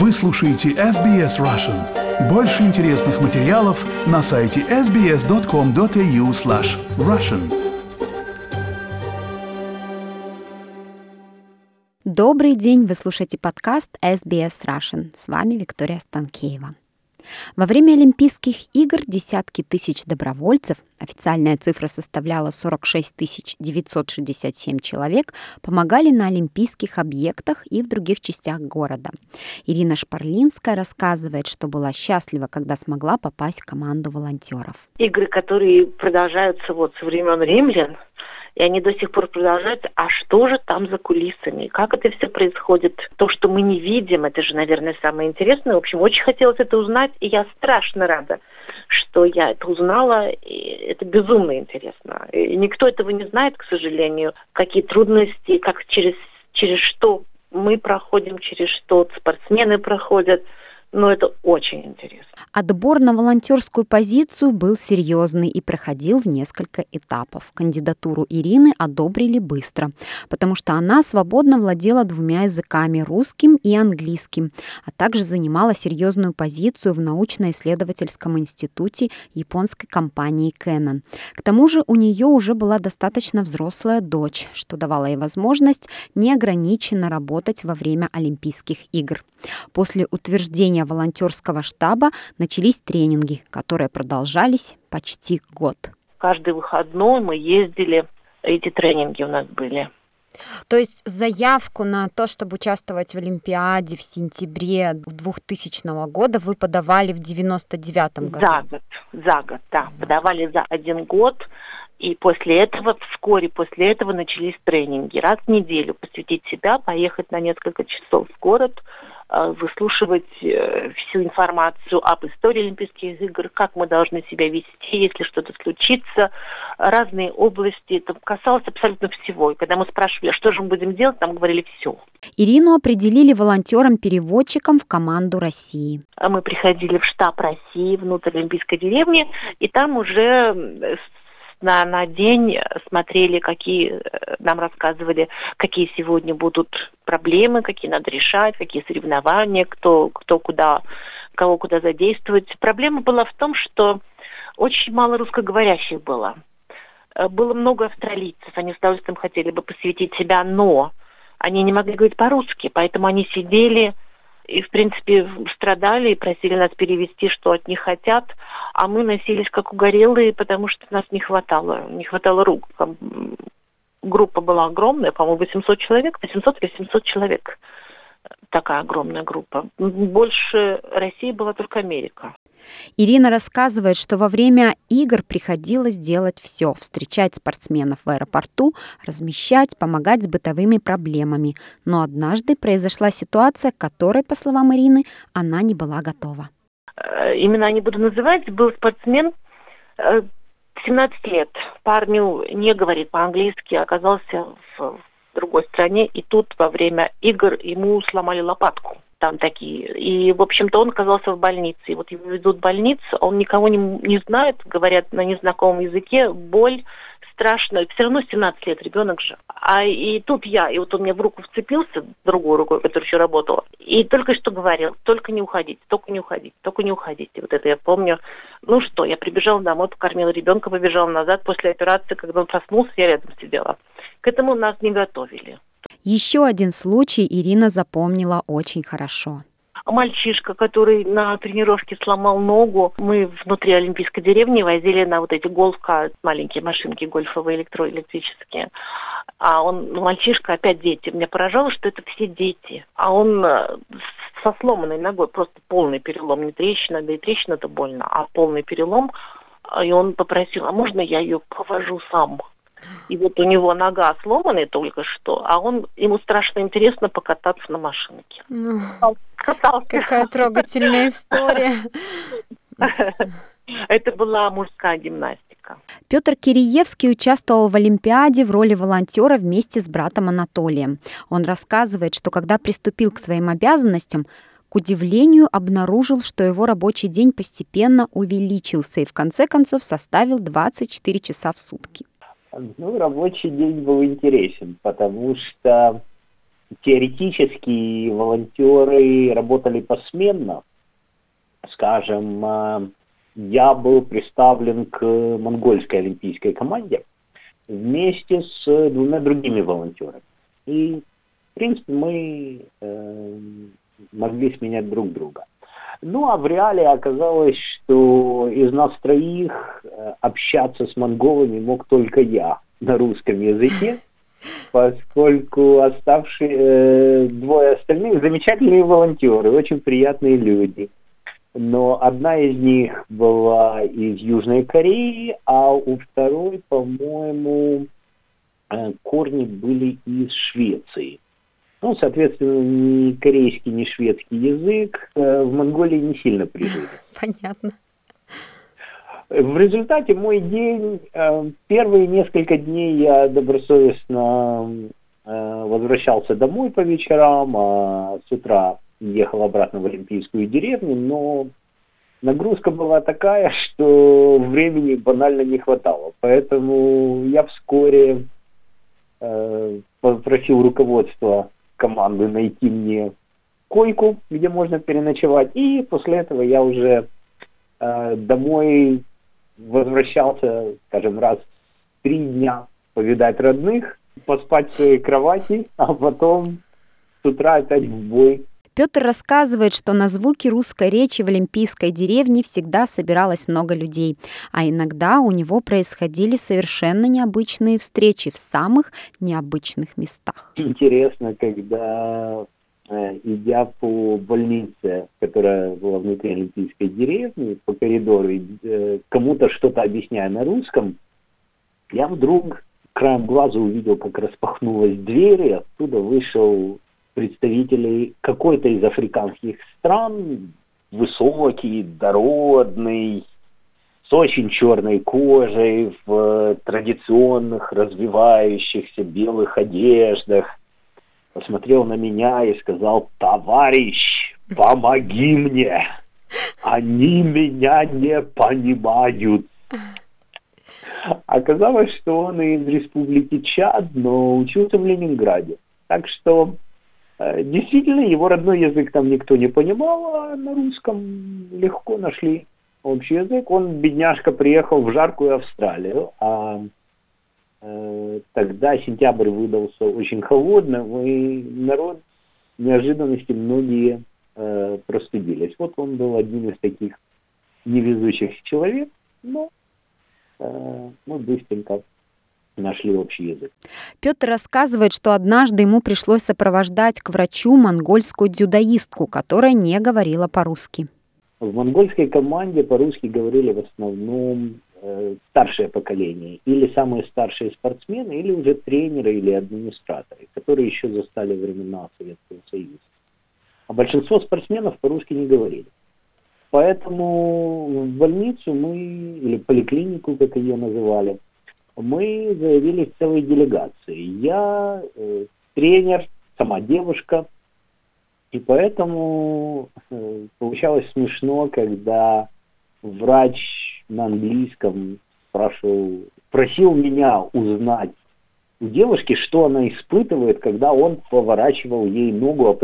Вы слушаете SBS Russian. Больше интересных материалов на сайте sbs.com.au/russian. Добрый день, вы слушаете подкаст SBS Russian. С вами Виктория Станкеева. Во время Олимпийских игр десятки тысяч добровольцев, официальная цифра составляла 46 967 человек, помогали на олимпийских объектах и в других частях города. Ирина Шпарлинская рассказывает, что была счастлива, когда смогла попасть в команду волонтеров. Игры, которые продолжаются со времен римлян, и они до сих пор продолжаются. А что же там за кулисами? Как это все происходит? То, что мы не видим, это же, наверное, самое интересное. В общем, очень хотелось это узнать, и я страшно рада, что я это узнала. И это безумно интересно. И никто этого не знает, к сожалению. Какие трудности, как через что мы проходим, через что спортсмены проходят. Но это очень интересно. Отбор на волонтерскую позицию был серьезный и проходил в несколько этапов. Кандидатуру Ирины одобрили быстро, потому что она свободно владела 2 языками – русским и английским, а также занимала серьезную позицию в научно-исследовательском институте японской компании Canon. К тому же у нее уже была достаточно взрослая дочь, что давало ей возможность неограниченно работать во время Олимпийских игр. После утверждения волонтерского штаба начались тренинги, которые продолжались почти год. Каждый выходной мы ездили, эти тренинги у нас были. То есть заявку на то, чтобы участвовать в Олимпиаде в сентябре 2000 года вы подавали в 99-м году? За год, да. Подавали за 1 год. И вскоре после этого начались тренинги. Раз в неделю посвятить себя, поехать на несколько часов в город, выслушивать всю информацию об истории Олимпийских игр, как мы должны себя вести, если что-то случится, разные области. Это касалось абсолютно всего. И когда мы спрашивали, что же мы будем делать, нам говорили все. Ирину определили волонтером-переводчиком в команду России. Мы приходили в штаб России внутрь Олимпийской деревни, и там уже на день смотрели, нам рассказывали, какие сегодня будут проблемы, какие надо решать, какие соревнования, кого куда задействовать. Проблема была в том, что очень мало русскоговорящих было. Было много австралийцев, они с удовольствием хотели бы посвятить себя, но они не могли говорить по-русски, поэтому они сидели и, в принципе, страдали и просили нас перевести, что от них хотят, а мы носились как угорелые, потому что нас не хватало рук. Группа была огромная, по-моему, 800 человек, 800 или 700 человек. Такая огромная группа. Больше России была только Америка. Ирина рассказывает, что во время игр приходилось делать все: встречать спортсменов в аэропорту, размещать, помогать с бытовыми проблемами. Но однажды произошла ситуация, к которой, по словам Ирины, она не была готова. Имена не буду называть. Был спортсмен, 17 лет. Парню не говорит по-английски, оказался в другой стране. И тут во время игр ему сломали лопатку. Там такие. И, в общем-то, он оказался в больнице. И вот его ведут в больницу, он никого не знает, говорят на незнакомом языке, боль страшная. Все равно 17 лет, ребенок же. И тут и вот он мне в руку вцепился, другой рукой, которая еще работала, и только что говорил: только не уходите, только не уходите, только не уходите. Вот это я помню. Я прибежала домой, покормила ребенка, побежала назад. После операции, когда он проснулся, я рядом сидела. К этому нас не готовили. Еще один случай Ирина запомнила очень хорошо. Мальчишка, который на тренировке сломал ногу, мы внутри Олимпийской деревни возили на вот эти маленькие машинки гольфовые электрические. Мальчишка, опять дети. Меня поражало, что это все дети. А он со сломанной ногой, просто полный перелом, не трещина, да и трещина-то больно, а полный перелом. И он попросил: а можно я ее повожу сам? И вот у него нога сломанная только что, а ему страшно интересно покататься на машинке. Катался. Какая трогательная история. Это была мужская гимнастика. Петр Киреевский участвовал в Олимпиаде в роли волонтера вместе с братом Анатолием. Он рассказывает, что когда приступил к своим обязанностям, к удивлению обнаружил, что его рабочий день постепенно увеличился и в конце концов составил 24 часа в сутки. Рабочий день был интересен, потому что теоретически волонтеры работали посменно. Скажем, я был представлен к монгольской олимпийской команде вместе с двумя другими волонтерами. И, в принципе, мы могли сменять друг друга. Ну, а в реале оказалось, что из нас троих общаться с монголами мог только я на русском языке, поскольку оставшие двое остальных замечательные волонтеры, очень приятные люди. Но одна из них была из Южной Кореи, а у второй, по-моему, корни были из Швеции. Ну, соответственно, ни корейский, ни шведский язык в Монголии не сильно прижили. Понятно. В результате мой день, первые несколько дней я добросовестно возвращался домой по вечерам, а с утра ехал обратно в Олимпийскую деревню, но нагрузка была такая, что времени банально не хватало. Поэтому я вскоре попросил руководство команды найти мне койку, где можно переночевать, и после этого я уже домой возвращался, скажем, раз в 3 дня повидать родных, поспать в своей кровати, а потом с утра опять в бой. Петр рассказывает, что на звуки русской речи в олимпийской деревне всегда собиралось много людей, а иногда у него происходили совершенно необычные встречи в самых необычных местах. Интересно, когда, идя по больнице, которая была внутри олимпийской деревни, по коридору, кому-то что-то объясняя на русском, я вдруг краем глаза увидел, как распахнулась дверь, и оттуда вышел представителей какой-то из африканских стран, высокий, дородный, с очень черной кожей, в традиционных развивающихся белых одеждах, посмотрел на меня и сказал: «Товарищ, помоги мне! Они меня не понимают!» Оказалось, что он из республики Чад, но учился в Ленинграде. Так что действительно, его родной язык там никто не понимал, а на русском легко нашли общий язык. Он, бедняжка, приехал в жаркую Австралию, а тогда сентябрь выдался очень холодным, и народ неожиданности многие простудились. Вот он был одним из таких невезучих человек, но мы быстренько нашли общий язык. Петр рассказывает, что однажды ему пришлось сопровождать к врачу монгольскую дзюдоистку, которая не говорила по-русски. В монгольской команде по-русски говорили в основном старшее поколение, или самые старшие спортсмены, или уже тренеры или администраторы, которые еще застали времена Советского Союза. А большинство спортсменов по-русски не говорили. Поэтому в больницу мы, или поликлинику, как ее называли, мы заявились целой делегацией. Я, тренер, сама девушка. И поэтому получалось смешно, когда врач на английском просил меня узнать у девушки, что она испытывает, когда он поворачивал ей ногу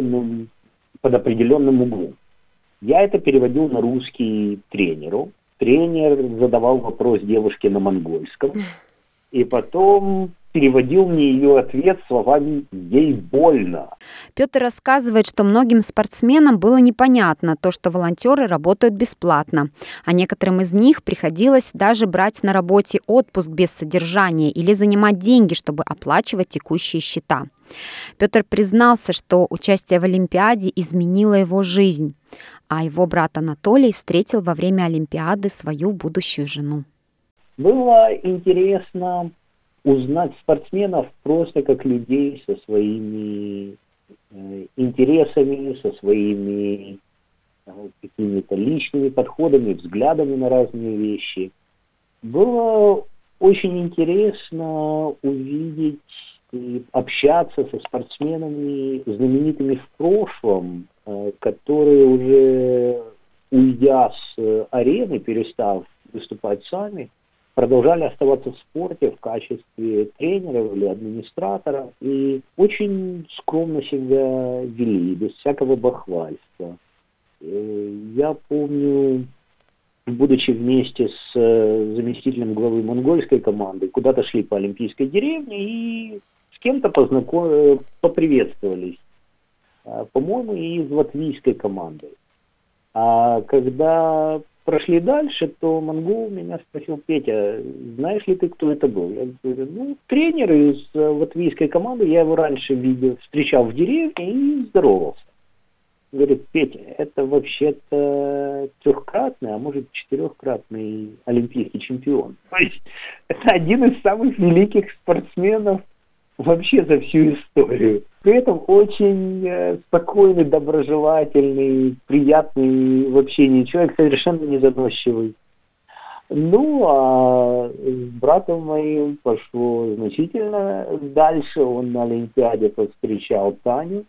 под определенным углом. Я это переводил на русский тренеру. Тренер задавал вопрос девушке на монгольском, и потом переводил мне ее ответ словами «ей больно». Петр рассказывает, что многим спортсменам было непонятно то, что волонтеры работают бесплатно, а некоторым из них приходилось даже брать на работе отпуск без содержания или занимать деньги, чтобы оплачивать текущие счета. Петр признался, что участие в Олимпиаде изменило его жизнь, а его брат Анатолий встретил во время Олимпиады свою будущую жену. Было интересно узнать спортсменов просто как людей со своими интересами, со своими какими-то личными подходами, взглядами на разные вещи. Было очень интересно увидеть и общаться со спортсменами, знаменитыми в прошлом, которые уже, уйдя с арены, перестав выступать сами, продолжали оставаться в спорте в качестве тренеров или администраторов и очень скромно себя вели, без всякого бахвальства. Я помню, будучи вместе с заместителем главы монгольской команды, куда-то шли по Олимпийской деревне и с кем-то поприветствовались, по-моему, и из латвийской команды. А когда прошли дальше, то монгол меня спросил: Петя, знаешь ли ты, кто это был? Я говорю, тренер из латвийской команды, я его раньше встречал в деревне и здоровался. Говорит: Петя, это вообще-то 3-кратный, а может 4-кратный олимпийский чемпион. То есть это один из самых великих спортсменов вообще за всю историю. При этом очень спокойный, доброжелательный, приятный в общении человек, совершенно не заносчивый. А с братом моим пошло значительно дальше. Он на Олимпиаде повстречал Таню,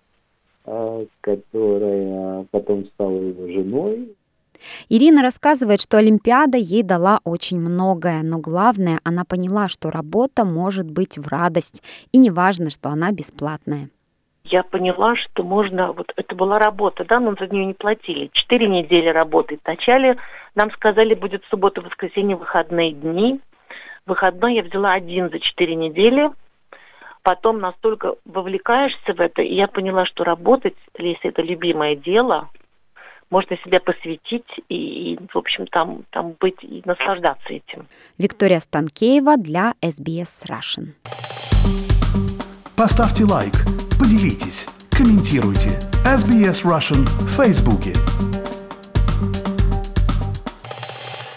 которая потом стала его женой. Ирина рассказывает, что Олимпиада ей дала очень многое, но главное, она поняла, что работа может быть в радость, и не важно, что она бесплатная. Я поняла, что можно... это была работа, да, но за нее не платили. 4 недели работы. Вначале нам сказали, будет суббота, воскресенье, выходные дни. Выходной я взяла 1 за 4 недели. Потом настолько вовлекаешься в это, и я поняла, что работать, если это любимое дело, можно себя посвятить и в общем, там быть и наслаждаться этим. Виктория Станкеева для SBS Russian. Поставьте лайк, поделитесь, комментируйте. SBS Russian в Фейсбуке.